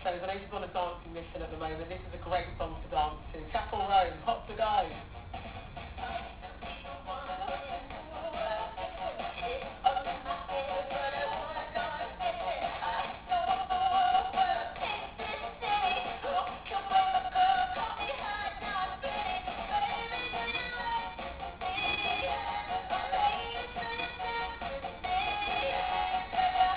fellas. I know she's on a dancing mission at the moment. This is a great song to dance to. Chapel Roan, Hot Today.